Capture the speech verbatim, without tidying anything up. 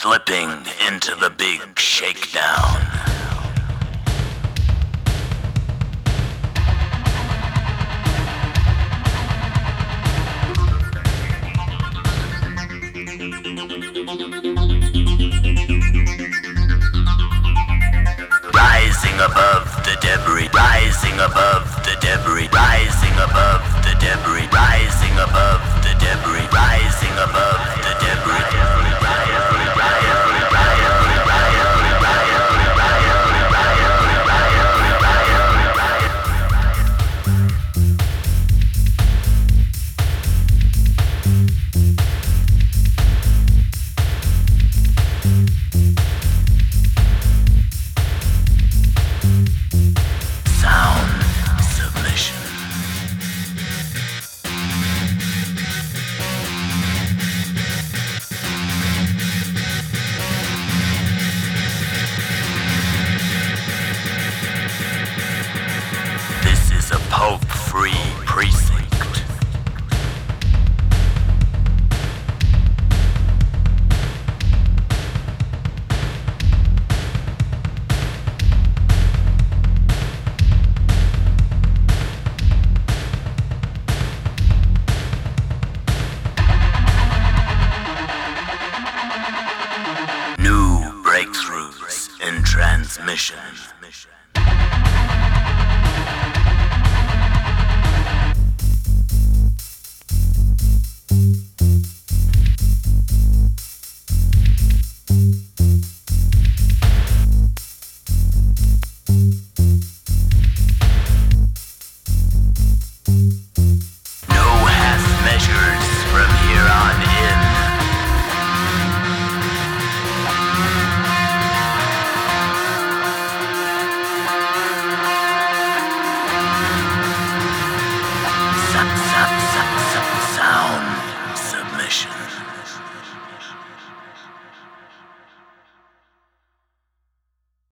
Slipping into the big shakedown. Rising above the debris, rising above the debris, rising above the debris, rising above the debris, rising above the debris. A Pope-free precinct. New breakthroughs in transmission.